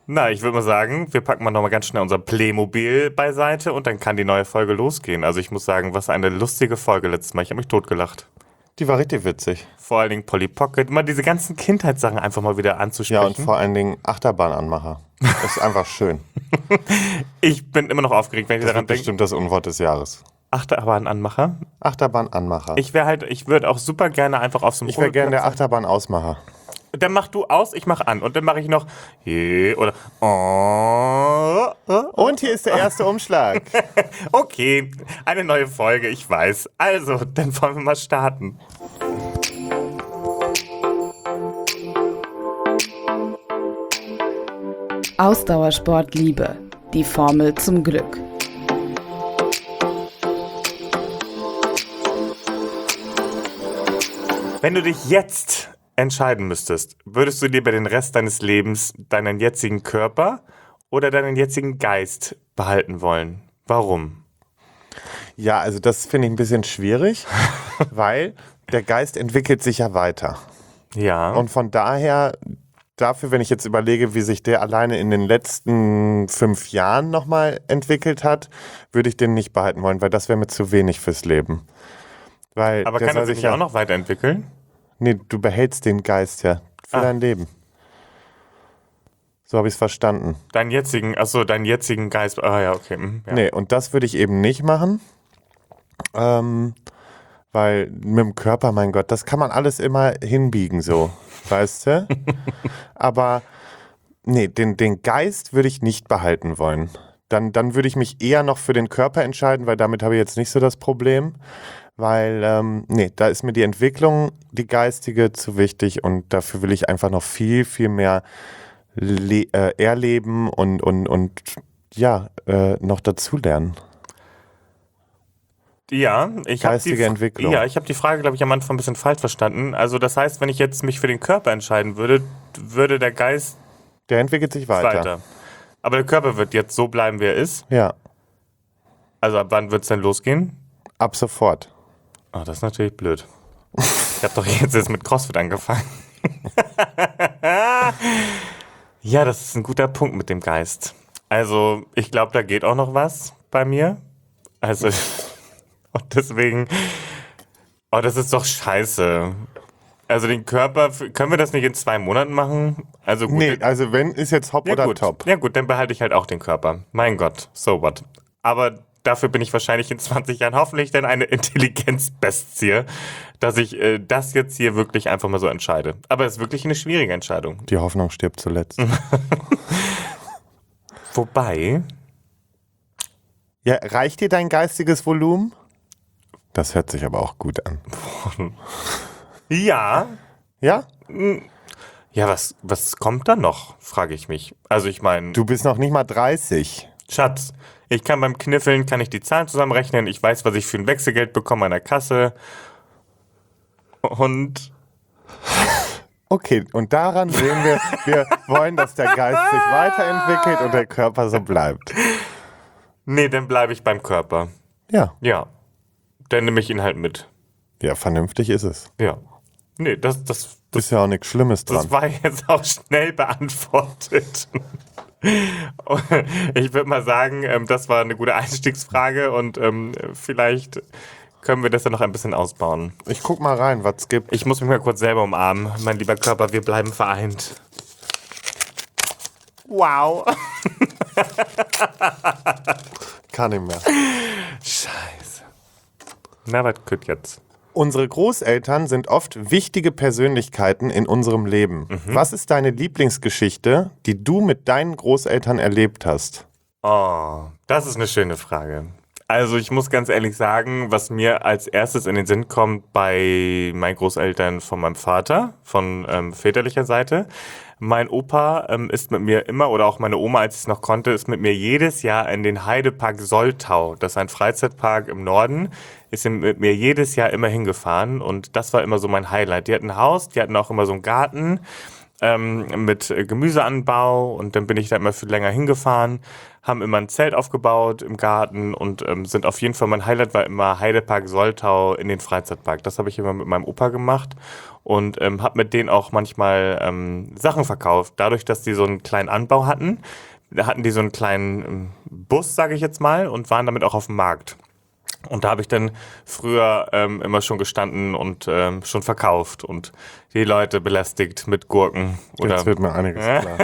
Na, ich würde mal sagen, wir packen mal nochmal ganz schnell unser Playmobil beiseite und dann kann die neue Folge losgehen. Also ich muss sagen, was eine lustige Folge letztes Mal. Ich habe mich totgelacht. Die war richtig witzig. Vor allen Dingen Polly Pocket, mal diese ganzen Kindheitssachen einfach mal wieder Ja, und anzusprechen. vor allen Dingen Achterbahnanmacher. Das ist einfach schön. Ich bin immer noch aufgeregt, wenn ich Das daran wird denke. bestimmt das Unwort des Jahres. Achterbahn-Anmacher. Achterbahnanmacher. Ich würde auch super gerne einfach auf so einem Ich wäre gern der Rudelplatz- Achterbahnausmacher. Dann mach du aus, ich mach an. Und dann mache ich noch oder oh. Und hier ist der erste Umschlag. Okay, eine neue Folge, ich weiß. Also, dann wollen wir mal starten. Ausdauersport Liebe, die Formel zum Glück. Wenn du dich jetzt entscheiden müsstest, würdest du lieber den Rest deines Lebens deinen jetzigen Körper oder deinen jetzigen Geist behalten wollen? Warum? Ja, also das finde ich ein bisschen schwierig, weil der Geist entwickelt sich ja weiter. Ja. Und von daher, dafür, wenn ich jetzt überlege, wie sich der alleine in den letzten 5 Jahren nochmal entwickelt hat, würde ich den nicht behalten wollen, weil das wäre mir zu wenig fürs Leben. Weil aber der kann er soll sich nicht auch noch weiterentwickeln? Nee, du behältst den Geist ja für dein Leben. So habe ich es verstanden. Deinen jetzigen Geist. Ah ja, okay. Ja. Nee, und das würde ich eben nicht machen. Weil mit dem Körper, mein Gott, das kann man alles immer hinbiegen, so, weißt du? Aber nee, den Geist würde ich nicht behalten wollen. Dann würde ich mich eher noch für den Körper entscheiden, weil damit habe ich jetzt nicht so das Problem. Weil, nee, da ist mir die Entwicklung, die geistige, zu wichtig und dafür will ich einfach noch viel, viel mehr erleben und ja, noch dazulernen. Ja, Geistige Entwicklung. Ja, ich habe die Frage, glaube ich, am Anfang ein bisschen falsch verstanden. Also das heißt, wenn ich jetzt mich für den Körper entscheiden würde, würde der Geist Der entwickelt sich weiter. Aber der Körper wird jetzt so bleiben, wie er ist. Ja, Also ab wann wird es denn losgehen? ab sofort. Oh, das ist natürlich blöd. Ich habe doch jetzt mit CrossFit angefangen. Ja, das ist ein guter Punkt mit dem Geist. Also ich glaube, da geht auch noch was bei mir. Also und deswegen, oh, das ist doch scheiße. Also den Körper, können wir das nicht in 2 Monaten machen? Also gut, Nee, also wenn, ist jetzt Hop ja, oder gut. Top. Ja gut, dann behalte ich halt auch den Körper. Mein Gott, so what. Aber dafür bin ich wahrscheinlich in 20 Jahren hoffentlich dann eine Intelligenzbestie, dass ich das jetzt hier wirklich einfach mal so entscheide. Aber es ist wirklich eine schwierige Entscheidung. Die Hoffnung stirbt zuletzt. Wobei, Ja, reicht dir dein geistiges Volumen? Das hört sich aber auch gut an. ja, Ja? ja, was kommt da noch, frage ich mich. Also ich meine, Du bist noch nicht mal 30. Schatz, ich kann beim Kniffeln, kann ich die Zahlen zusammenrechnen, ich weiß, was ich für ein Wechselgeld bekomme an der Kasse und Okay, und daran sehen wir wollen, dass der Geist sich weiterentwickelt und der Körper so bleibt. nee, dann bleibe ich beim Körper. Ja, Ja, dann nehme ich ihn halt mit. ja, vernünftig ist es. Ja. Nee, das Ist ja auch nichts Schlimmes dran. war jetzt auch schnell beantwortet. Ich würde mal sagen, das war eine gute Einstiegsfrage und vielleicht können wir das ja noch ein bisschen ausbauen. Ich guck mal rein, was es gibt. Ich muss mich mal kurz selber umarmen. Mein lieber Körper, wir bleiben vereint. Wow. Kann nicht mehr. Scheiße. Na, was könnt jetzt? Unsere Großeltern sind oft wichtige Persönlichkeiten in unserem Leben. Was ist deine Lieblingsgeschichte, die du mit deinen Großeltern erlebt hast? Oh, das ist eine schöne Frage. Also ich muss ganz ehrlich sagen, was mir als erstes in den Sinn kommt bei meinen Großeltern von meinem Vater, von väterlicher Seite. Mein Opa ist mit mir immer, oder auch meine Oma, als ich es noch konnte, ist mit mir jedes Jahr in den Heidepark Soltau. Das ist ein Freizeitpark im Norden. Ist mit mir jedes Jahr immer hingefahren und das war immer so mein Highlight. Die hatten ein Haus, die hatten auch immer so einen Garten. mit Gemüseanbau und dann bin ich da immer viel länger hingefahren, haben immer ein Zelt aufgebaut im Garten und sind auf jeden Fall, mein Highlight war immer Heidepark Soltau in den Freizeitpark. Das habe ich immer mit meinem Opa gemacht und habe mit denen auch manchmal Sachen verkauft. Dadurch, dass die so einen kleinen Anbau hatten, hatten die so einen kleinen Bus, sage ich jetzt mal, und waren damit auch auf dem Markt. Und da habe ich dann früher immer schon gestanden und schon verkauft und die Leute belästigt mit Gurken. Jetzt wird mir einiges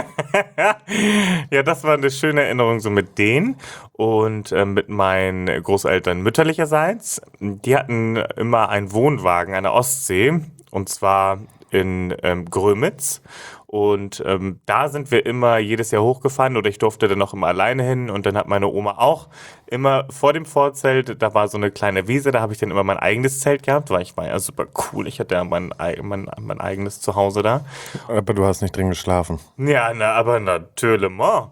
klar. Ja, das war eine schöne Erinnerung so mit denen und mit meinen Großeltern mütterlicherseits. Die hatten immer einen Wohnwagen an der Ostsee und zwar in Grömitz. Und da sind wir immer jedes Jahr hochgefahren oder ich durfte dann noch immer alleine hin und dann hat meine Oma auch immer vor dem Vorzelt, da war so eine kleine Wiese, da habe ich dann immer mein eigenes Zelt gehabt, weil ich war ja super cool, ich hatte ja mein eigenes Zuhause da. Aber du hast nicht drin geschlafen. Ja, aber natürlich.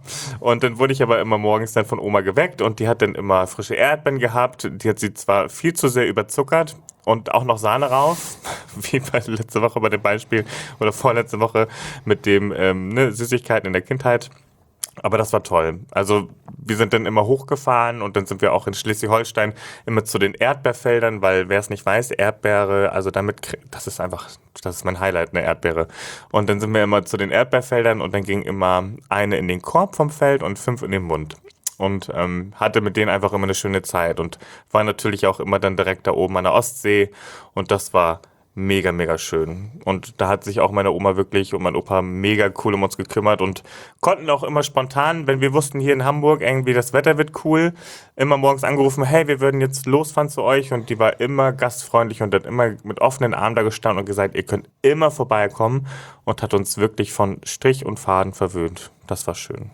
Und dann wurde ich aber immer morgens dann von Oma geweckt und die hat dann immer frische Erdbeeren gehabt, die hat sie zwar viel zu sehr überzuckert, und auch noch Sahne raus, wie bei letzte Woche bei dem Beispiel oder vorletzte Woche mit dem Süßigkeiten in der Kindheit. Aber das war toll. Also wir sind dann immer hochgefahren und dann sind wir auch in Schleswig-Holstein immer zu den Erdbeerfeldern, weil wer es nicht weiß, Erdbeere, also das ist mein Highlight, eine Erdbeere. Und dann sind wir immer zu den Erdbeerfeldern und dann ging immer eine in den Korb vom Feld und 5 in den Mund. Und hatte mit denen einfach immer eine schöne Zeit und war natürlich auch immer dann direkt da oben an der Ostsee und das war mega, mega schön. Und da hat sich auch meine Oma wirklich und mein Opa mega cool um uns gekümmert und konnten auch immer spontan, wenn wir wussten, hier in Hamburg irgendwie das Wetter wird cool, immer morgens angerufen, hey, wir würden jetzt losfahren zu euch und die war immer gastfreundlich und hat immer mit offenen Armen da gestanden und gesagt, ihr könnt immer vorbeikommen und hat uns wirklich von Strich und Faden verwöhnt. Das war schön.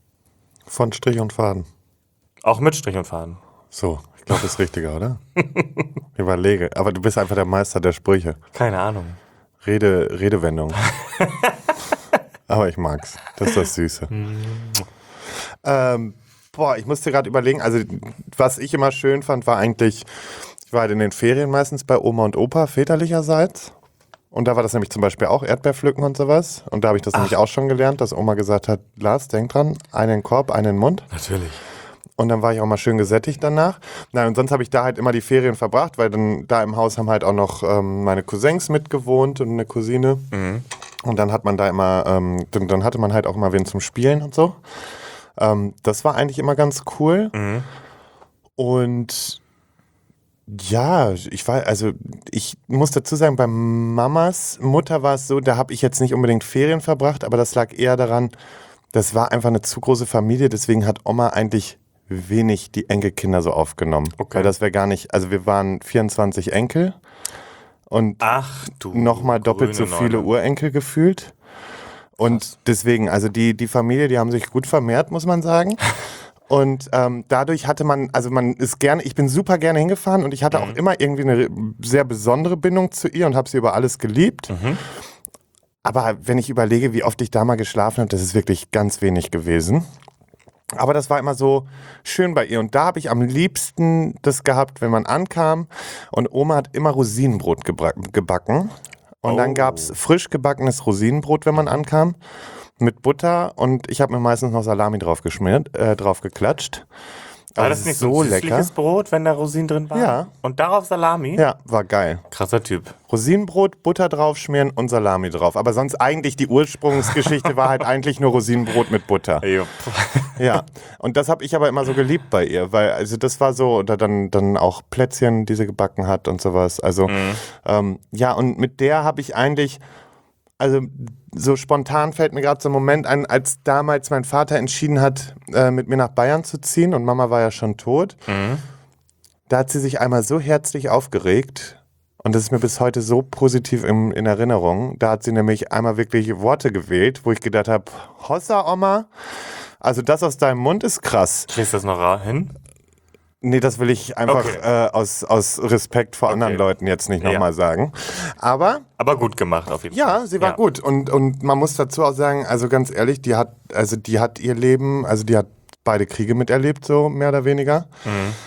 Von Strich und Faden. Auch mit Strich und Faden. So, ich glaube, das ist richtiger, oder? Überlege. Aber du bist einfach der Meister der Sprüche. Keine Ahnung. Redewendung. Aber ich mag's. Das ist das Süße. Ich musste gerade überlegen, also was ich immer schön fand, war eigentlich, ich war halt in den Ferien meistens bei Oma und Opa väterlicherseits. Und da war das nämlich zum Beispiel auch Erdbeerpflücken und sowas. Und da habe ich das nämlich auch schon gelernt, dass Oma gesagt hat, Lars, denk dran, einen Korb, einen Mund. Natürlich. Und dann war ich auch mal schön gesättigt danach. Nein, und sonst habe ich da halt immer die Ferien verbracht, weil dann da im Haus haben halt auch noch meine Cousins mitgewohnt und eine Cousine. Mhm. Und dann hat man da immer, dann hatte man halt auch mal wen zum Spielen und so. Das war eigentlich immer ganz cool. Mhm. Und ja, ich muss dazu sagen, bei Mamas Mutter war es so, da habe ich jetzt nicht unbedingt Ferien verbracht, aber das lag eher daran, das war einfach eine zu große Familie, deswegen hat Oma eigentlich wenig die Enkelkinder so aufgenommen. Okay. Weil das wäre gar nicht, also wir waren 24 Enkel und nochmal doppelt so viele Urenkel gefühlt. Und deswegen, also die Familie, die haben sich gut vermehrt, muss man sagen. Und dadurch hatte man ist gerne, ich bin super gerne hingefahren und ich hatte auch immer irgendwie eine sehr besondere Bindung zu ihr und habe sie über alles geliebt. Mhm. Aber wenn ich überlege, wie oft ich da mal geschlafen habe, das ist wirklich ganz wenig gewesen. Aber das war immer so schön bei ihr. Und da habe ich am liebsten das gehabt, wenn man ankam und Oma hat immer Rosinenbrot gebacken. Und dann gab es frisch gebackenes Rosinenbrot, wenn man ankam. Mit Butter und ich habe mir meistens noch Salami drauf geklatscht. War das nicht so ein süßliches Brot, wenn da Rosinen drin waren? Ja. Und darauf Salami? Ja, war geil. Krasser Typ. Rosinenbrot, Butter draufschmieren und Salami drauf. Aber sonst eigentlich die Ursprungsgeschichte war halt eigentlich nur Rosinenbrot mit Butter. Jupp. Ja, und das habe ich aber immer so geliebt bei ihr, weil also das war so, oder dann auch Plätzchen, die sie gebacken hat und sowas. Also ja, und mit der habe ich eigentlich, also so spontan fällt mir gerade so ein Moment ein, als damals mein Vater entschieden hat, mit mir nach Bayern zu ziehen und Mama war ja schon tot. Mhm. Da hat sie sich einmal so herzlich aufgeregt und das ist mir bis heute so positiv in Erinnerung. Da hat sie nämlich einmal wirklich Worte gewählt, wo ich gedacht habe, Hossa Oma, also das aus deinem Mund ist krass. Kriegst du das noch hin? Nee, das will ich einfach aus Respekt vor anderen Leuten jetzt nicht nochmal sagen. Aber gut gemacht auf jeden Fall. Fall. Ja, sie war gut. Und man muss dazu auch sagen, also ganz ehrlich, die hat ihr Leben, also die hat beide Kriege miterlebt, so mehr oder weniger. Mhm.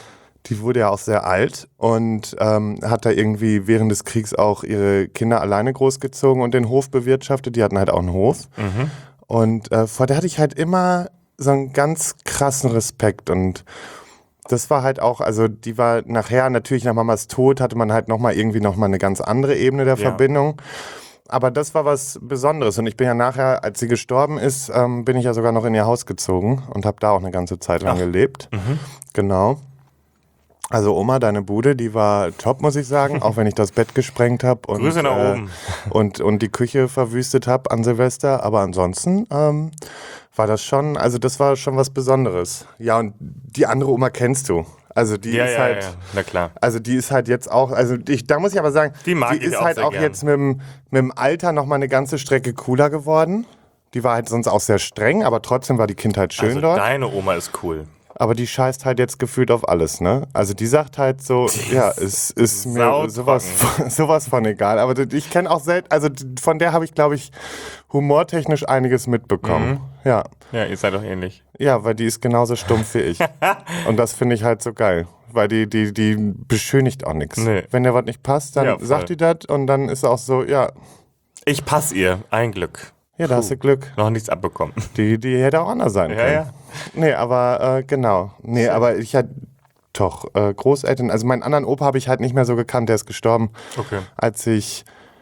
Die wurde ja auch sehr alt und hat da irgendwie während des Kriegs auch ihre Kinder alleine großgezogen und den Hof bewirtschaftet. Die hatten halt auch einen Hof. Und vor der hatte ich halt immer so einen ganz krassen Respekt. Und das war halt auch, also die war nachher, natürlich nach Mamas Tod, hatte man halt nochmal eine ganz andere Ebene der Verbindung. Aber das war was Besonderes. Und ich bin ja nachher, als sie gestorben ist, bin ich ja sogar noch in ihr Haus gezogen und habe da auch eine ganze Zeit lang gelebt. Genau. Also Oma, deine Bude, die war top, muss ich sagen, auch wenn ich das Bett gesprengt habe und, Grüße nach oben. und die Küche verwüstet habe an Silvester. Aber ansonsten war das schon, also das war schon was Besonderes. Ja, und die andere Oma kennst du. Also die ist halt, ja, na klar. also die ist halt jetzt auch, also da muss ich aber sagen, Die mag ich ist auch halt sehr auch gern. jetzt mit dem Alter nochmal eine ganze Strecke cooler geworden. Die war halt sonst auch sehr streng, aber trotzdem war die Kindheit schön Also dort. deine Oma ist cool. Aber die scheißt halt jetzt gefühlt auf alles, ne? Also die sagt halt so, ja, es ist mir sowas von egal. Aber ich kenne auch selten, also von der habe ich, glaube ich, humortechnisch einiges mitbekommen. Ja. Ja, ihr seid doch ähnlich. Ja, weil die ist genauso stumpf wie ich. Und das finde ich halt so geil. Weil die beschönigt auch nichts. Nee. Wenn der was nicht passt, dann Ja, voll. sagt die das und dann ist auch so, ja, Ich passe ihr. Ein Glück. ja, da hast du Glück. Noch nichts abbekommen. Die hätte auch anders sein können. Ja. Nee, aber genau. Nee, aber ich hatte doch Großeltern, also meinen anderen Opa habe ich halt nicht mehr so gekannt, der ist gestorben, Okay. als ich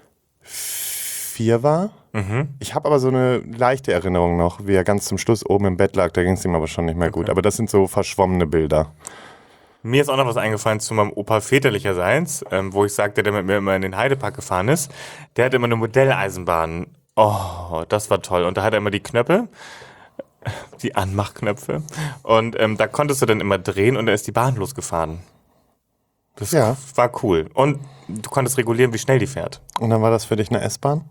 4 war. Ich habe aber so eine leichte Erinnerung noch, wie er ganz zum Schluss oben im Bett lag, da ging es ihm aber schon nicht mehr gut. Aber das sind so verschwommene Bilder. Mir ist auch noch was eingefallen zu meinem Opa väterlicherseits, wo ich sagte, der mit mir immer in den Heidepark gefahren ist. Der hatte immer eine Modelleisenbahn. Oh, das war toll. Und da hat er immer die Knöpfe, die Anmachknöpfe. Und da konntest du dann immer drehen und dann ist die Bahn losgefahren. Das Ja. war cool. Und du konntest regulieren, wie schnell die fährt. Und dann war das für dich eine S-Bahn?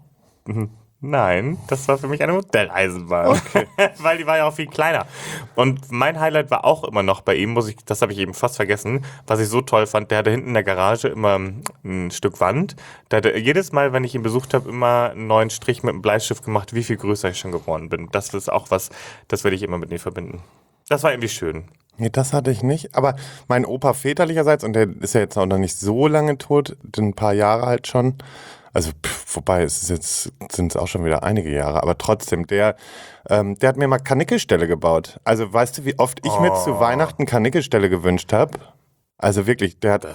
Nein, das war für mich eine Modelleisenbahn. Okay. Weil die war ja auch viel kleiner. Und mein Highlight war auch immer noch bei ihm, das habe ich eben fast vergessen, was ich so toll fand, der hatte hinten in der Garage immer ein Stück Wand. Da hat er jedes Mal, wenn ich ihn besucht habe, immer einen neuen Strich mit einem Bleistift gemacht, wie viel größer ich schon geworden bin. Das ist auch was, das werde ich immer mit ihm verbinden. Das war irgendwie schön. Nee, das hatte ich nicht. Aber mein Opa väterlicherseits, und der ist ja jetzt auch noch nicht so lange tot, ein paar Jahre halt schon. Also, wobei, sind es auch schon wieder einige Jahre, aber trotzdem, der hat mir mal Karnickelställe gebaut. Also, weißt du, wie oft ich mir zu Weihnachten Karnickelställe gewünscht habe? Also wirklich, der hat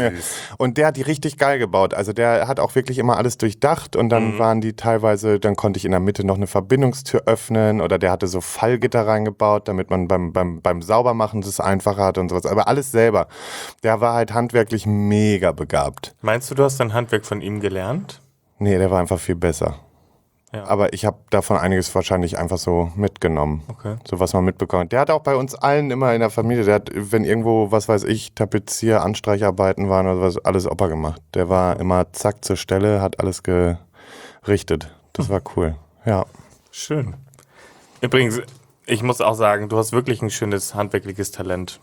die richtig geil gebaut. Also der hat auch wirklich immer alles durchdacht und dann waren die teilweise, dann konnte ich in der Mitte noch eine Verbindungstür öffnen oder der hatte so Fallgitter reingebaut, damit man beim Saubermachen das einfacher hat und sowas. Aber alles selber. Der war halt handwerklich mega begabt. Meinst du hast dein Handwerk von ihm gelernt? Nee, der war einfach viel besser. Ja. Aber ich habe davon einiges wahrscheinlich einfach so mitgenommen. Okay. So was man mitbekommen hat. Der hat auch bei uns allen immer in der Familie, der hat, wenn irgendwo, was weiß ich, Tapezier, Anstreicharbeiten waren oder was, alles Opa gemacht. Der war immer zack zur Stelle, hat alles gerichtet. Das war cool. Ja. Schön. Übrigens, ich muss auch sagen, du hast wirklich ein schönes handwerkliches Talent.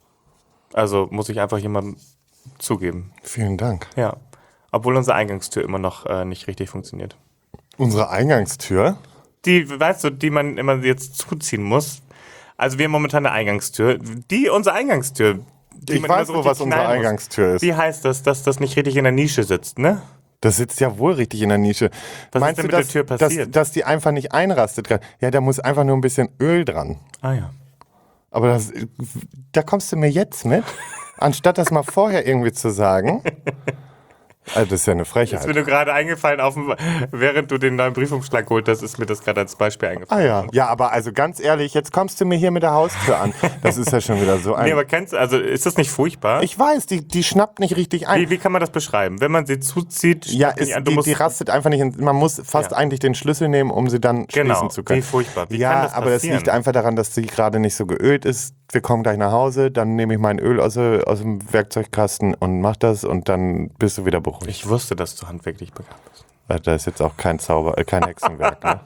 Also muss ich einfach jemandem zugeben. Vielen Dank. Ja. Obwohl unsere Eingangstür immer noch nicht richtig funktioniert. Unsere Eingangstür? Die, weißt du, die man immer jetzt zuziehen muss. Also wir haben momentan eine Eingangstür. Unsere Eingangstür. Ich weiß wohl, was unsere Eingangstür ist. Wie heißt das, dass das nicht richtig in der Nische sitzt, ne? Das sitzt ja wohl richtig in der Nische. Was Meinst ist denn du, mit der Tür passiert? dass die einfach nicht einrastet? Ja, da muss einfach nur ein bisschen Öl dran. Ah ja. Aber da kommst du mir jetzt mit, anstatt das mal vorher irgendwie zu sagen. Also das ist ja eine Frechheit. Ist mir nur gerade eingefallen, während du den neuen Briefumschlag geholt hast, ist mir das gerade als Beispiel Ah eingefallen. ja. Ja, aber also ganz ehrlich, jetzt kommst du mir hier mit der Haustür an. Das ist ja schon wieder so Nee, aber ist das nicht furchtbar? Ich weiß, die schnappt nicht richtig ein. Wie kann man das beschreiben? Wenn man sie zuzieht, Ja, schnappt die an, du musst- die rastet einfach nicht. Man muss fast eigentlich den Schlüssel nehmen, um sie dann Genau, schließen zu können. wie furchtbar. Wie ja, kann das aber das passieren? liegt einfach daran, dass sie gerade nicht so geölt ist. Wir kommen gleich nach Hause, dann nehme ich mein Öl aus dem Werkzeugkasten und mach das und dann bist du wieder beruhigt. Ich wusste, dass du handwerklich begabt bist. Da ist jetzt auch kein kein Hexenwerk. Ne?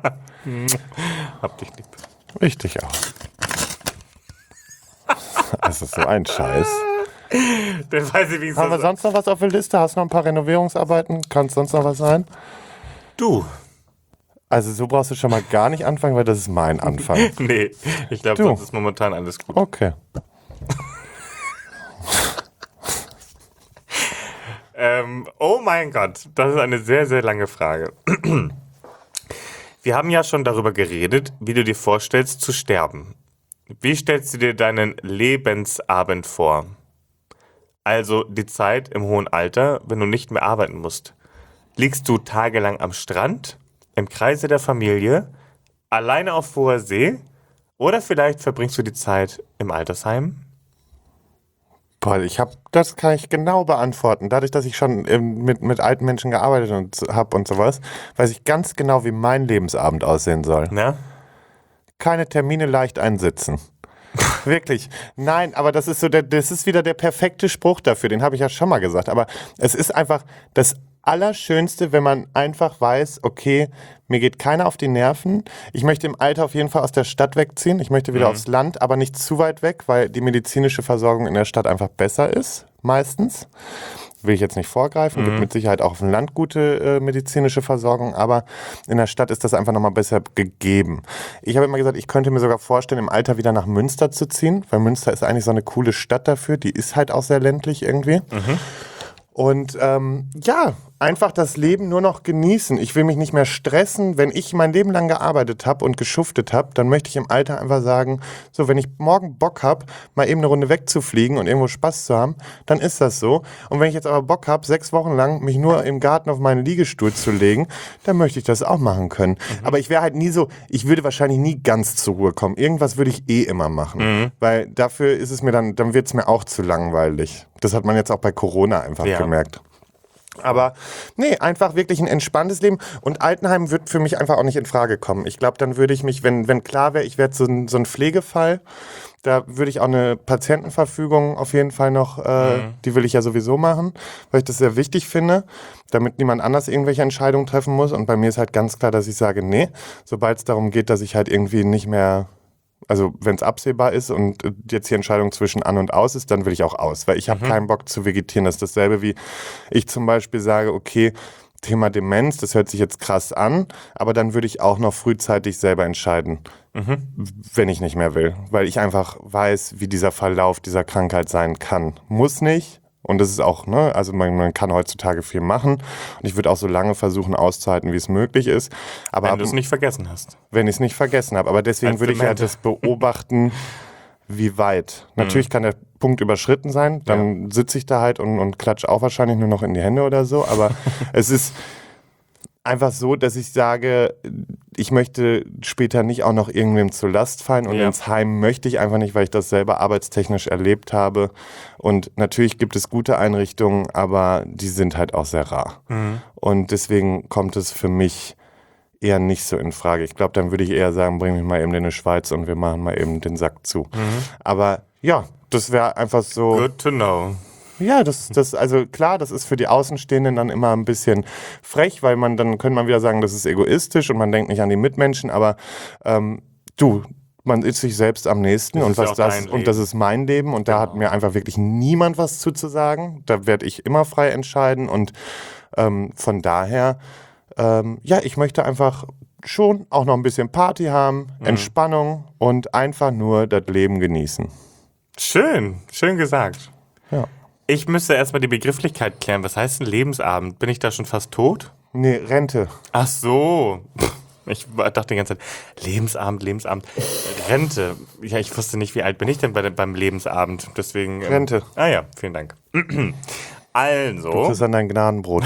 Hab dich lieb. Ich dich auch. Das ist so ein Scheiß. Dann weiß ich, wie es Haben wir ist. sonst noch was auf der Liste? Hast du noch ein paar Renovierungsarbeiten? Kann es sonst noch was sein? Du. Also so brauchst du schon mal gar nicht anfangen, weil das ist mein Anfang. Nee, ich glaube, Du. sonst ist momentan alles gut. Okay. Oh mein Gott, das ist eine sehr, sehr lange Frage. Wir haben ja schon darüber geredet, wie du dir vorstellst zu sterben. Wie stellst du dir deinen Lebensabend vor? Also die Zeit im hohen Alter, wenn du nicht mehr arbeiten musst. Liegst du tagelang am Strand, im Kreise der Familie, alleine auf hoher See oder vielleicht verbringst du die Zeit im Altersheim? Boah, das kann ich genau beantworten. Dadurch, dass ich schon mit alten Menschen gearbeitet habe und sowas, weiß ich ganz genau, wie mein Lebensabend aussehen soll. Na? Keine Termine leicht einsitzen. Wirklich. Nein, aber das ist das ist wieder der perfekte Spruch dafür. Den habe ich ja schon mal gesagt. Aber es ist einfach das Allerschönste, wenn man einfach weiß, okay, mir geht keiner auf die Nerven. Ich möchte im Alter auf jeden Fall aus der Stadt wegziehen. Ich möchte wieder aufs Land, aber nicht zu weit weg, weil die medizinische Versorgung in der Stadt einfach besser ist, meistens. Will ich jetzt nicht vorgreifen, gibt mit Sicherheit auch auf dem Land gute medizinische Versorgung, aber in der Stadt ist das einfach nochmal besser gegeben. Ich habe immer gesagt, ich könnte mir sogar vorstellen, im Alter wieder nach Münster zu ziehen, weil Münster ist eigentlich so eine coole Stadt dafür, die ist halt auch sehr ländlich irgendwie. Und ja, einfach das Leben nur noch genießen. Ich will mich nicht mehr stressen. Wenn ich mein Leben lang gearbeitet habe und geschuftet habe, dann möchte ich im Alter einfach sagen, so, wenn ich morgen Bock habe, mal eben eine Runde wegzufliegen und irgendwo Spaß zu haben, dann ist das so. Und wenn ich jetzt aber Bock habe, 6 Wochen lang mich nur im Garten auf meinen Liegestuhl zu legen, dann möchte ich das auch machen können. Aber ich wäre halt nie so, ich würde wahrscheinlich nie ganz zur Ruhe kommen. Irgendwas würde ich eh immer machen. Weil dafür ist es mir dann wird es mir auch zu langweilig. Das hat man jetzt auch bei Corona einfach gemerkt. Aber nee, einfach wirklich ein entspanntes Leben. Und Altenheim wird für mich einfach auch nicht in Frage kommen. Ich glaube, dann würde ich mich, wenn klar wäre, ich werde so ein Pflegefall, da würde ich auch eine Patientenverfügung auf jeden Fall noch, die will ich ja sowieso machen, weil ich das sehr wichtig finde, damit niemand anders irgendwelche Entscheidungen treffen muss. Und bei mir ist halt ganz klar, dass ich sage, nee, sobald es darum geht, dass ich halt irgendwie nicht mehr... Also wenn es absehbar ist und jetzt die Entscheidung zwischen an und aus ist, dann will ich auch aus. Weil ich habe keinen Bock zu vegetieren. Das ist dasselbe wie ich zum Beispiel sage, okay, Thema Demenz, das hört sich jetzt krass an, aber dann würde ich auch noch frühzeitig selber entscheiden, wenn ich nicht mehr will. Weil ich einfach weiß, wie dieser Verlauf dieser Krankheit sein kann. Muss nicht. Und das ist auch, ne, also man kann heutzutage viel machen. Und ich würde auch so lange versuchen auszuhalten, wie es möglich ist. Aber Wenn du es nicht vergessen hast. wenn ich es nicht vergessen habe. Aber deswegen Als würde ich ja Demente. das beobachten, wie weit. Natürlich kann der Punkt überschritten sein. Dann sitze ich da halt und klatsche auch wahrscheinlich nur noch in die Hände oder so. Aber es ist einfach so, dass ich sage, ich möchte später nicht auch noch irgendwem zur Last fallen und ins Heim möchte ich einfach nicht, weil ich das selber arbeitstechnisch erlebt habe. Und natürlich gibt es gute Einrichtungen, aber die sind halt auch sehr rar. Und deswegen kommt es für mich eher nicht so in Frage. Ich glaube, dann würde ich eher sagen, bring mich mal eben in die Schweiz und wir machen mal eben den Sack zu. Aber ja, das wäre einfach so... Good to know. Ja, also klar, das ist für die Außenstehenden dann immer ein bisschen frech, weil dann könnte man wieder sagen, das ist egoistisch und man denkt nicht an die Mitmenschen, aber man ist sich selbst am nächsten Das und ist ja was auch dein und das Leben. ist mein Leben und da hat mir einfach wirklich niemand was zuzusagen. Da werde ich immer frei entscheiden und von daher, ja, ich möchte einfach schon auch noch ein bisschen Party haben, Entspannung und einfach nur das Leben genießen. Schön gesagt. Ja. Ich müsste erstmal die Begrifflichkeit klären. Was heißt ein Lebensabend? Bin ich da schon fast tot? Nee, Rente. Ach so. Ich dachte die ganze Zeit, Lebensabend. Rente. Ja, ich wusste nicht, wie alt bin ich denn beim Lebensabend. Deswegen. Rente. Ja, vielen Dank. Also. Das ist an dein Gnadenbrot.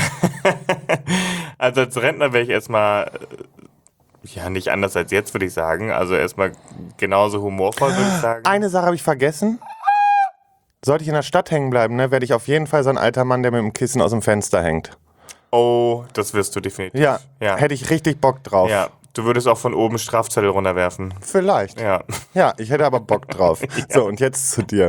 Also als Rentner wäre ich erstmal, ja, nicht anders als jetzt, würde ich sagen. Also erstmal genauso humorvoll, würde ich sagen. Eine Sache habe ich vergessen. Sollte ich in der Stadt hängen bleiben, ne, werde ich auf jeden Fall so ein alter Mann, der mit dem Kissen aus dem Fenster hängt. Oh, das wirst du definitiv. Ja, Ja. hätte ich richtig Bock drauf. Ja, du würdest auch von oben Strafzettel runterwerfen. Vielleicht. Ja. Ja, ich hätte aber Bock drauf. So, und jetzt zu dir.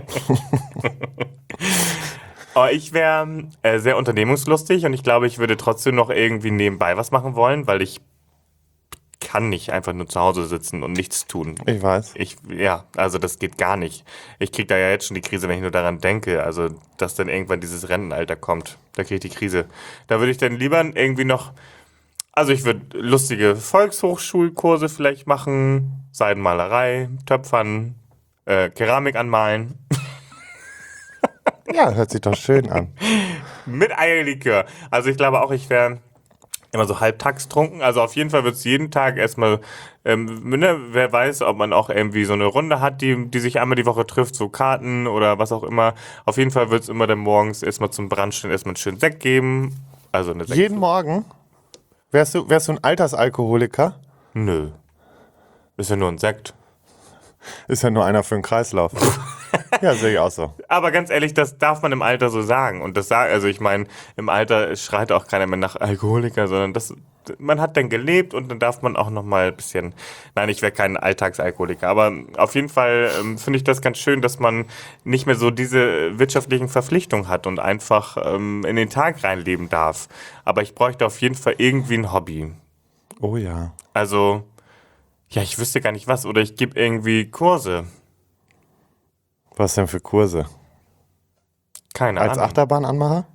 Oh, ich wäre sehr unternehmungslustig und ich glaube, ich würde trotzdem noch irgendwie nebenbei was machen wollen, weil ich kann nicht einfach nur zu Hause sitzen und nichts tun. Ich weiß. Also das geht gar nicht. Ich kriege da ja jetzt schon die Krise, wenn ich nur daran denke, also dass dann irgendwann dieses Rentenalter kommt. Da kriege ich die Krise. Da würde ich dann lieber irgendwie noch, also ich würde lustige Volkshochschulkurse vielleicht machen, Seidenmalerei, Töpfern, Keramik anmalen. Ja, hört sich doch schön an. Mit Eierlikör. Also ich glaube auch, ich wäre immer so halbtags trunken. Also auf jeden Fall wird es jeden Tag erstmal, ne, wer weiß, ob man auch irgendwie so eine Runde hat, die sich einmal die Woche trifft, so Karten oder was auch immer. Auf jeden Fall wird es immer dann morgens erstmal zum Brunchen erstmal einen schönen Sekt geben. Also eine Sekt. Jeden Morgen? Wärst du ein Altersalkoholiker? Nö. Ist ja nur ein Sekt. Ist ja nur einer für den Kreislauf. Ja, sehe ich auch so. Aber ganz ehrlich, das darf man im Alter so sagen. Und also ich meine, im Alter schreit auch keiner mehr nach Alkoholiker, sondern man hat dann gelebt und dann darf man auch noch mal ein bisschen, nein, ich wäre kein Alltagsalkoholiker, aber auf jeden Fall finde ich das ganz schön, dass man nicht mehr so diese wirtschaftlichen Verpflichtungen hat und einfach in den Tag reinleben darf. Aber ich bräuchte auf jeden Fall irgendwie ein Hobby. Oh ja. Also, ja, ich wüsste gar nicht was. Oder ich gebe irgendwie Was denn für Kurse? Keine Als Ahnung. Achterbahnanmacher?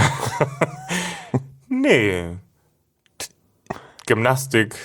Nee. Gymnastik.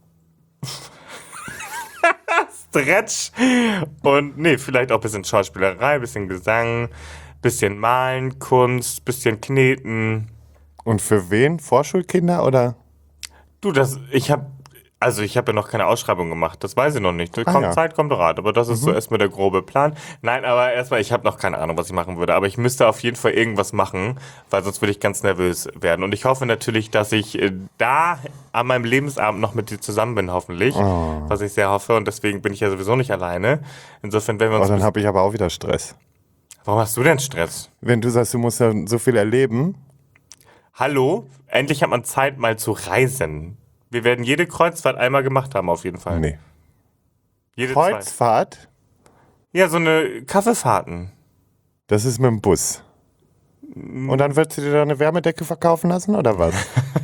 Stretch. Und nee, vielleicht auch ein bisschen Schauspielerei, ein bisschen Gesang, bisschen Malen, Kunst, bisschen Kneten. Und für wen? Vorschulkinder oder? Du, ich habe ja noch keine Ausschreibung gemacht, das weiß ich noch nicht. ja. Zeit, kommt Rat, aber das ist so erstmal der grobe Plan. Nein, aber erstmal, ich habe noch keine Ahnung, was ich machen würde, aber ich müsste auf jeden Fall irgendwas machen, weil sonst würde ich ganz nervös werden. Und ich hoffe natürlich, dass ich da an meinem Lebensabend noch mit dir zusammen bin, hoffentlich, was ich sehr hoffe und deswegen bin ich ja sowieso nicht alleine. Insofern werden wir Oh, uns... dann habe ich aber auch wieder Stress. Warum hast du denn Stress? Wenn du sagst, du musst ja so viel erleben. Hallo? Endlich hat man Zeit, mal zu reisen. Wir werden jede Kreuzfahrt einmal gemacht haben, auf jeden Fall. Nee. Jede Zeit. Kreuzfahrt? Ja, so eine Kaffeefahrten. Das ist mit dem Bus. Und dann willst du dir da eine Wärmedecke verkaufen lassen oder was?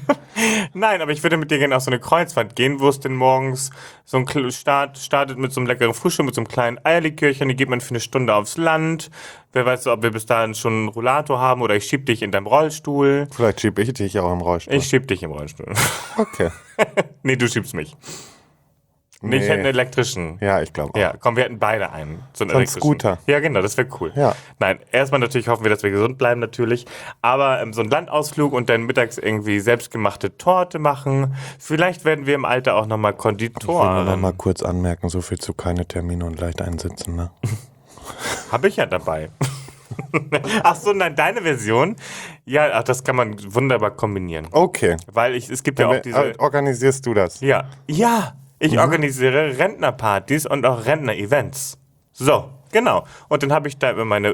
Nein, aber ich würde mit dir gerne auf so eine Kreuzfahrt gehen, wo es denn morgens so ein startet mit so einem leckeren Frühstück, mit so einem kleinen Eierlikörchen, die geht man für eine Stunde aufs Land. Wer weiß, ob wir bis dahin schon einen Rollator haben oder ich schieb dich in deinem Rollstuhl. Vielleicht schiebe ich dich auch im Rollstuhl. Ich schieb dich im Rollstuhl. Okay. Nee, du schiebst mich. Nee, ich hätte einen elektrischen. Ja, ich glaube auch. Ja, komm, wir hätten beide einen. So einen So einen elektrischen. Scooter. Ja, genau, das wäre cool. Ja. Nein, erstmal natürlich hoffen wir, dass wir gesund bleiben, natürlich. Aber so einen Landausflug und dann mittags irgendwie selbstgemachte Torte machen. Vielleicht werden wir im Alter auch nochmal Ich will Konditoren. nur noch mal kurz anmerken, so viel zu keine Termine und leicht einsitzen, ne? Habe ich ja dabei. Ach so, nein, deine Version. Ja, ach, das kann man wunderbar kombinieren. Okay. Weil es gibt ja auch diese... Organisierst du das? Ja, ich organisiere Rentnerpartys und auch Rentner-Events. So, genau. Und dann habe ich da immer meine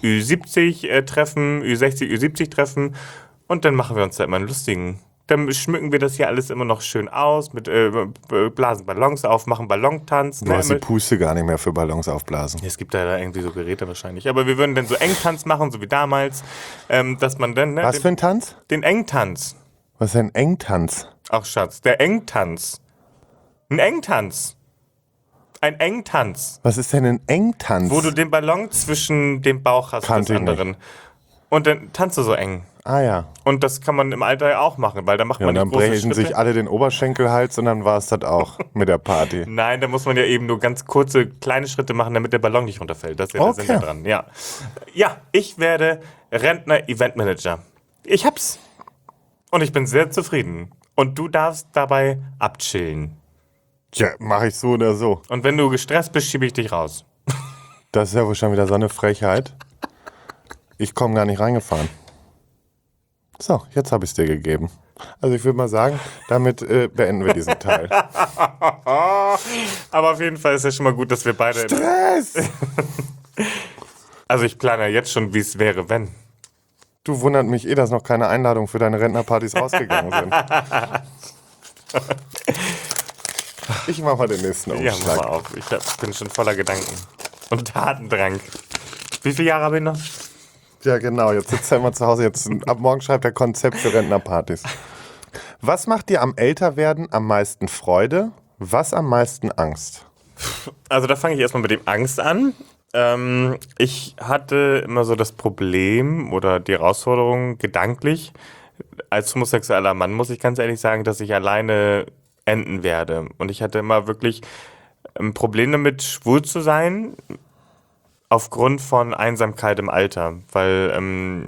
Ü70-Treffen, Ü60, Ü70-Treffen und dann machen wir uns da immer einen lustigen. Dann schmücken wir das hier alles immer noch schön aus, mit blasen Ballons auf, machen Ballontanz. Du hast die Puste gar nicht mehr für Ballons aufblasen. Es gibt da irgendwie so Geräte wahrscheinlich. Aber wir würden dann so Engtanz machen, so wie damals, dass man dann... Ne, Was für ein Tanz? Den Engtanz. Was ist ein Engtanz? Ach Schatz, der Engtanz. Ein Engtanz. Ein Engtanz. Was ist denn ein Engtanz? Wo du den Ballon zwischen dem Bauch hast Kannte des ich nicht. anderen. Und dann tanzt du so eng. Ah ja. Und das kann man im Alter ja auch machen, weil da macht Ja, man und die dann großen brechen Schritte. sich alle den Oberschenkelhals und dann war es das auch mit der Party. Nein, da muss man ja eben nur ganz kurze, kleine Schritte machen, damit der Ballon nicht runterfällt. Das ist ja der Sinn Okay. da dran. Ja. Ja, ich werde Rentner-Eventmanager. Ich hab's. Und ich bin sehr zufrieden. Und du darfst dabei abchillen. Tja, mache ich so oder so. Und wenn du gestresst bist, schiebe ich dich raus. Das ist ja wohl schon wieder so eine Frechheit. Ich komme gar nicht reingefahren. So, jetzt habe ich es dir gegeben. Also ich würde mal sagen, damit beenden wir diesen Teil. Aber auf jeden Fall ist ja schon mal gut, dass wir beide... Stress! Also ich plane ja jetzt schon, wie es wäre, wenn. Du wundert mich dass noch keine Einladungen für deine Rentnerpartys rausgegangen sind. Ich mache mal den nächsten Ja, mach Umschlag. mal auf. Ich bin schon voller Gedanken. Und Tatendrang. Wie viele Jahre habe ich noch? Ja, genau. Jetzt sitzt er immer zu Hause. Jetzt, ab morgen schreibt er Konzept für Rentnerpartys. Was macht dir am Älterwerden am meisten Freude? Was am meisten Angst? Also da fange ich erstmal mit dem Angst an. Ich hatte immer so das Problem oder die Herausforderung gedanklich, als homosexueller Mann muss ich ganz ehrlich sagen, dass ich alleine enden werde. Und ich hatte immer wirklich ein Problem damit, schwul zu sein, aufgrund von Einsamkeit im Alter. Weil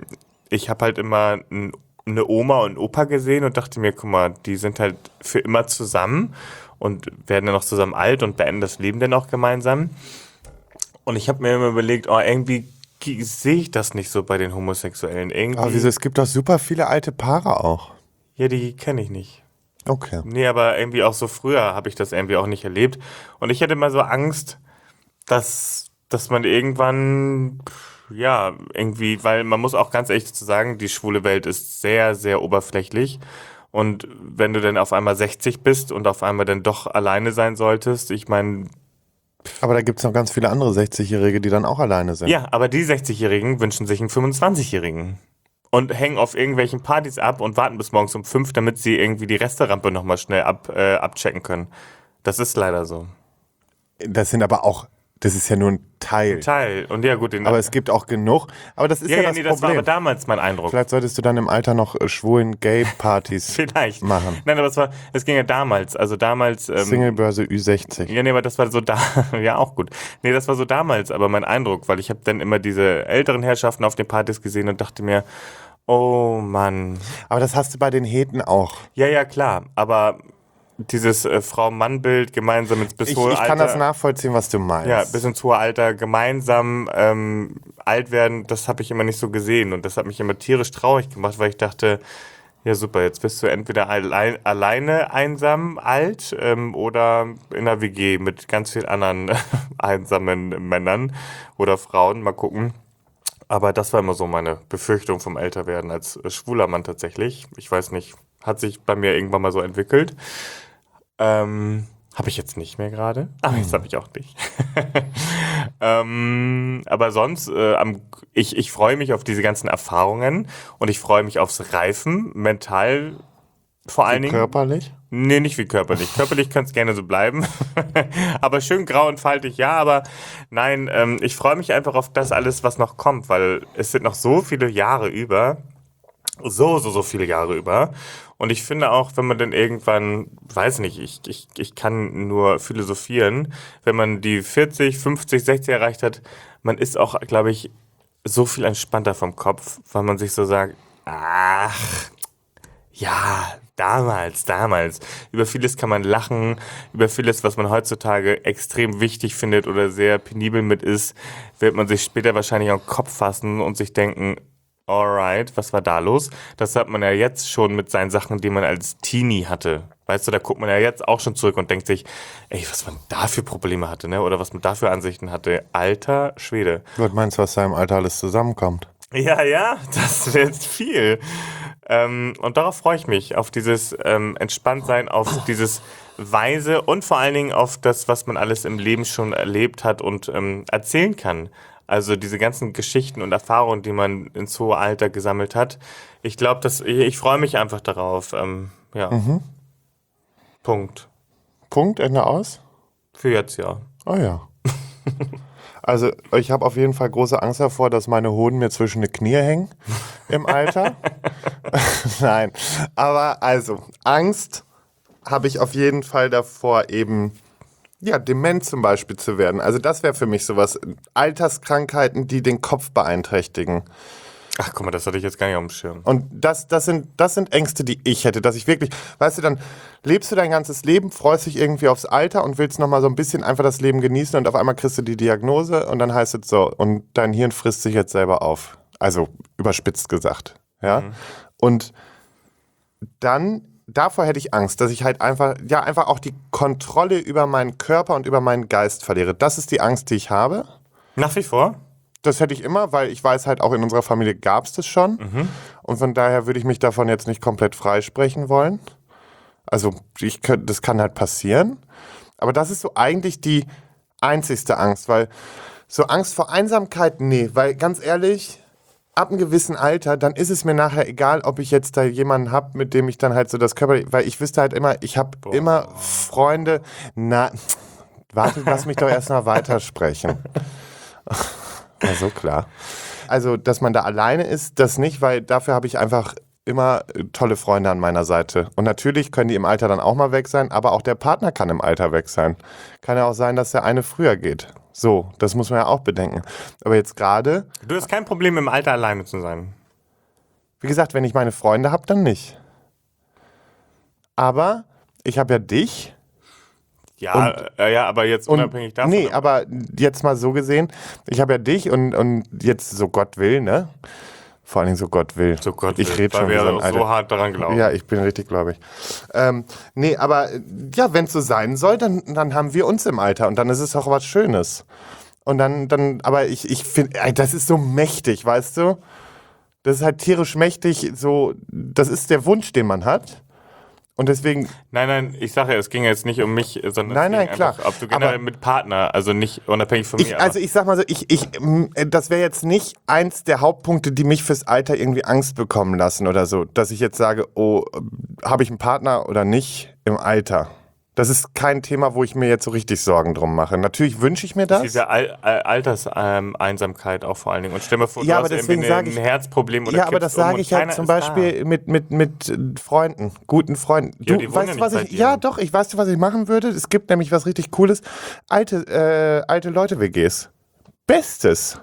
ich habe halt immer eine Oma und Opa gesehen und dachte mir, guck mal, die sind halt für immer zusammen und werden dann noch zusammen alt und beenden das Leben dann auch gemeinsam. Und ich habe mir immer überlegt, oh, irgendwie sehe ich das nicht so bei den Homosexuellen. Irgendwie, Aber wieso? Es gibt doch super viele alte Paare auch. ja, die kenne ich nicht. Okay. Nee, aber irgendwie auch so früher habe ich das irgendwie auch nicht erlebt. Und ich hätte immer so Angst, dass man irgendwann, ja, irgendwie, weil man muss auch ganz ehrlich dazu sagen, die schwule Welt ist sehr, sehr oberflächlich. Und wenn du dann auf einmal 60 bist und auf einmal dann doch alleine sein solltest, ich meine, Aber da gibt es noch ganz viele andere 60-Jährige, die dann auch alleine sind. ja, aber die 60-Jährigen wünschen sich einen 25-Jährigen. Und hängen auf irgendwelchen Partys ab und warten bis morgens um 5, damit sie irgendwie die Resterampe nochmal schnell abchecken können. Das ist leider so. Das sind aber auch, das ist ja nur ein Teil. Teil. Und ja, gut, den. Aber es gibt auch genug. Aber das ist ja, das nee, das war Problem. aber damals mein Eindruck. Vielleicht solltest du dann im Alter noch schwulen Gay-Partys Vielleicht. machen. Nein, aber es ging ja damals. Also damals. Singlebörse Ü60. Ja, nee, aber das war so da. Ja, auch gut. Nee, das war so damals, aber mein Eindruck, weil ich habe dann immer diese älteren Herrschaften auf den Partys gesehen und dachte mir, oh Mann. Aber das hast du bei den Heten auch. Ja, ja, klar. Aber dieses Frau-Mann-Bild gemeinsam bis Ich hohe Alter. kann das nachvollziehen, was du meinst. Ja, bis ins hohe Alter gemeinsam alt werden, das habe ich immer nicht so gesehen. Und das hat mich immer tierisch traurig gemacht, weil ich dachte, ja super, jetzt bist du entweder alleine einsam alt oder in einer WG mit ganz vielen anderen einsamen Männern oder Frauen. Mal gucken. Aber das war immer so meine Befürchtung vom Älterwerden als schwuler Mann tatsächlich. Ich weiß nicht, hat sich bei mir irgendwann mal so entwickelt. Habe ich jetzt nicht mehr gerade. Aber jetzt habe ich auch nicht. Aber sonst, ich freue mich auf diese ganzen Erfahrungen und ich freue mich aufs Reifen, mental vor allen Dingen. Körperlich? Nee, nicht wie körperlich. Körperlich kann es gerne so bleiben. Aber schön grau und faltig, ja. Aber nein, ich freue mich einfach auf das alles, was noch kommt, weil es sind noch so viele Jahre über. So viele Jahre über. Und ich finde auch, wenn man dann irgendwann, weiß nicht, ich kann nur philosophieren, wenn man die 40, 50, 60 erreicht hat, man ist auch, glaube ich, so viel entspannter vom Kopf, weil man sich so sagt, ach, ja, damals. Über vieles kann man lachen, über vieles, was man heutzutage extrem wichtig findet oder sehr penibel mit ist, wird man sich später wahrscheinlich am Kopf fassen und sich denken, alright, was war da los? Das hat man ja jetzt schon mit seinen Sachen, die man als Teenie hatte. Weißt du, da guckt man ja jetzt auch schon zurück und denkt sich, ey, was man da für Probleme hatte, ne? Oder was man da für Ansichten hatte. Alter Schwede. Was meinst du, was da im Alter alles zusammenkommt? Ja, das wird viel. Und darauf freue ich mich, auf dieses Entspanntsein, auf dieses Weise und vor allen Dingen auf das, was man alles im Leben schon erlebt hat und erzählen kann. Also diese ganzen Geschichten und Erfahrungen, die man ins hohe Alter gesammelt hat. Ich glaube, ich freue mich einfach darauf. Ja. Punkt. Punkt, Ende aus? Für jetzt ja. Oh ja. Also ich habe auf jeden Fall große Angst davor, dass meine Hoden mir zwischen die Knie hängen im Alter. Nein, aber also Angst habe ich auf jeden Fall davor, eben ja, dement zum Beispiel zu werden. Also das wäre für mich sowas. Alterskrankheiten, die den Kopf beeinträchtigen. Ach guck mal, das hatte ich jetzt gar nicht auf dem Schirm. Und das sind Ängste, die ich hätte, dass ich wirklich, weißt du, dann lebst du dein ganzes Leben, freust dich irgendwie aufs Alter und willst nochmal so ein bisschen einfach das Leben genießen und auf einmal kriegst du die Diagnose und dann heißt es so, und dein Hirn frisst sich jetzt selber auf. Also überspitzt gesagt, ja. Und dann, davor hätte ich Angst, dass ich halt einfach auch die Kontrolle über meinen Körper und über meinen Geist verliere. Das ist die Angst, die ich habe. Nach wie vor? Das hätte ich immer, weil ich weiß halt, auch in unserer Familie gab es das schon. Und von daher würde ich mich davon jetzt nicht komplett freisprechen wollen. Also das kann halt passieren. Aber das ist so eigentlich die einzigste Angst, weil so Angst vor Einsamkeit, nee. Weil ganz ehrlich, ab einem gewissen Alter, dann ist es mir nachher egal, ob ich jetzt da jemanden habe, mit dem ich dann halt so das Körper... Weil ich wüsste halt immer, ich habe immer Freunde... Warte, lass mich doch erst mal weitersprechen. Ja, so klar. Also, dass man da alleine ist, das nicht, weil dafür habe ich einfach immer tolle Freunde an meiner Seite. Und natürlich können die im Alter dann auch mal weg sein, aber auch der Partner kann im Alter weg sein. Kann ja auch sein, dass der eine früher geht. So, das muss man ja auch bedenken. Aber jetzt gerade... Du hast kein Problem, im Alter alleine zu sein. Wie gesagt, wenn ich meine Freunde habe, dann nicht. Aber ich habe ja dich. Ja, ja, aber jetzt unabhängig davon. Nee, aber jetzt mal so gesehen, ich habe ja dich und jetzt so Gott will, ne? Vor allen Dingen so Gott will. So Gott ich will, rede schon weil wie so wir ein Alter. so hart daran glauben. Ja, ich bin richtig gläubig. Nee, aber ja, wenn es so sein soll, dann haben wir uns im Alter und dann ist es auch was Schönes. Und aber ich finde, das ist so mächtig, weißt du? Das ist halt tierisch mächtig, so, das ist der Wunsch, den man hat. Und deswegen. Nein, ich sage ja, es ging jetzt nicht um mich, sondern Nein, es ging klar. einfach, ob du generell mit Partner, also nicht unabhängig von mir. Also ich sag mal so, das wäre jetzt nicht eins der Hauptpunkte, die mich fürs Alter irgendwie Angst bekommen lassen oder so, dass ich jetzt sage, oh, habe ich einen Partner oder nicht im Alter? Das ist kein Thema, wo ich mir jetzt so richtig Sorgen drum mache. Natürlich wünsche ich mir das. Diese Alterseinsamkeit auch vor allen Dingen. Und stell dir mal vor, Ja, du aber hast deswegen irgendwie sage ein Herzproblem oder Ja, aber das kippst sage und ich halt keiner zum ist da. Beispiel mit Freunden, guten Freunden. Ja, die wohnen ja weißt du, nicht was bei ich. dir. Ja, doch, weißt du, was ich machen würde? Es gibt nämlich was richtig Cooles. Alte Leute-WGs. Bestes.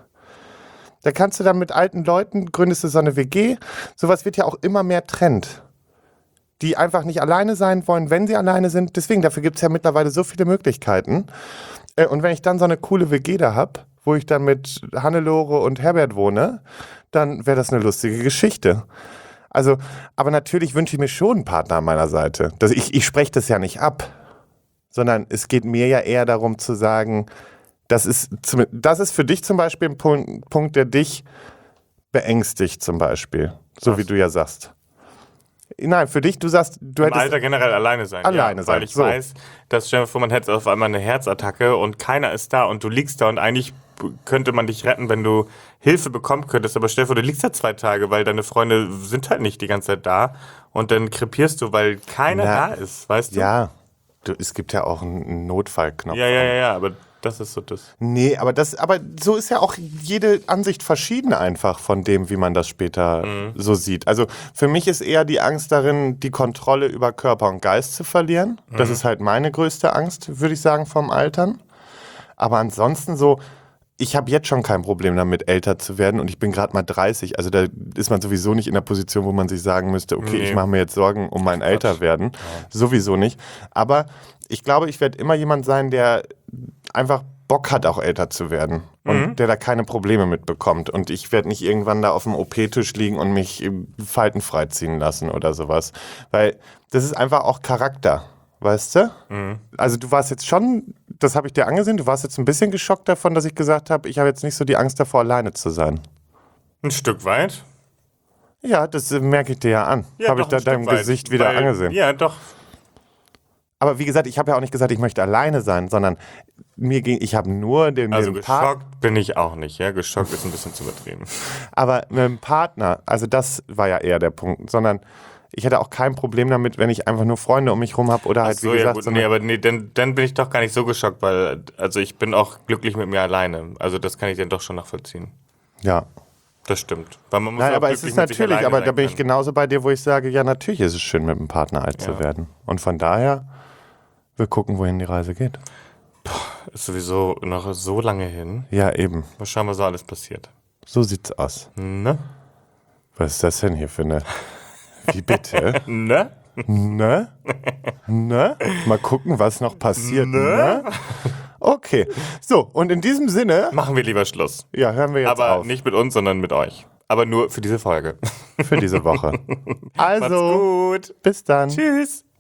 Da kannst du dann mit alten Leuten, gründest du so eine WG. Sowas wird ja auch immer mehr Trend. Die einfach nicht alleine sein wollen, wenn sie alleine sind. Deswegen, dafür gibt es ja mittlerweile so viele Möglichkeiten. Und wenn ich dann so eine coole WG da habe, wo ich dann mit Hannelore und Herbert wohne, dann wäre das eine lustige Geschichte. Also, aber natürlich wünsche ich mir schon einen Partner an meiner Seite. Ich spreche das ja nicht ab, sondern es geht mir ja eher darum zu sagen, das ist für dich zum Beispiel ein Punkt, der dich beängstigt zum Beispiel. So wie du ja sagst. Nein, für dich, du sagst, du Im hättest. Alter generell alleine sein. Alleine sein, Weil ich so. weiß, dass stell dir vor, man hätte auf einmal eine Herzattacke und keiner ist da und du liegst da und eigentlich könnte man dich retten, wenn du Hilfe bekommen könntest. Aber stell dir vor, du liegst da 2 Tage, weil deine Freunde sind halt nicht die ganze Zeit da und dann krepierst du, weil keiner da ist, weißt du? Ja, es gibt ja auch einen Notfallknopf. Ja, aber das ist so das. Nee, aber so ist ja auch jede Ansicht verschieden einfach von dem, wie man das später so sieht. Also für mich ist eher die Angst darin, die Kontrolle über Körper und Geist zu verlieren. Das ist halt meine größte Angst, würde ich sagen, vom Altern. Aber ansonsten so, ich habe jetzt schon kein Problem damit, älter zu werden und ich bin gerade mal 30. Also da ist man sowieso nicht in der Position, wo man sich sagen müsste, okay, ich mache mir jetzt Sorgen um mein Älterwerden. Ja. Sowieso nicht. Aber ich glaube, ich werde immer jemand sein, der einfach Bock hat, auch älter zu werden und der da keine Probleme mitbekommt. Und ich werde nicht irgendwann da auf dem OP-Tisch liegen und mich Falten freiziehen lassen oder sowas. Weil das ist einfach auch Charakter, weißt du? Also du warst jetzt schon, das habe ich dir angesehen, du warst jetzt ein bisschen geschockt davon, dass ich gesagt habe, ich habe jetzt nicht so die Angst davor, alleine zu sein. Ein Stück weit. Ja, das merke ich dir ja an. Ja, habe ich da deinem Gesicht wieder angesehen. Ja, doch. Aber wie gesagt, ich habe ja auch nicht gesagt, ich möchte alleine sein, sondern ich habe nur den Also Partner. geschockt bin ich auch nicht, ja. Geschockt ist ein bisschen zu übertrieben. Aber mit dem Partner, also das war ja eher der Punkt, sondern ich hätte auch kein Problem damit, wenn ich einfach nur Freunde um mich rum habe oder halt, So, wie gesagt, ja, gut, aber dann bin ich doch gar nicht so geschockt, weil, also ich bin auch glücklich mit mir alleine. Also das kann ich dann doch schon nachvollziehen. Ja. Das stimmt. Weil man muss Nein, auch aber es glücklich ist mit sich natürlich, alleine aber sein da bin ich können. genauso bei dir, wo ich sage, ja, natürlich ist es schön, mit einem Partner alt zu werden. Und von daher, wir gucken, wohin die Reise geht. Ist sowieso noch so lange hin. Ja, eben. Mal schauen, was so alles passiert. So sieht's aus. Ne? Was ist das denn hier für eine... Wie bitte? Ne? Ne? Ne? Mal gucken, was noch passiert. Ne? Okay. So, und in diesem Sinne, Machen wir lieber Schluss. ja, hören wir jetzt Aber auf nicht mit uns, sondern mit euch. Aber nur für diese Folge. für diese Woche. Macht's Also, gut. bis dann. Tschüss.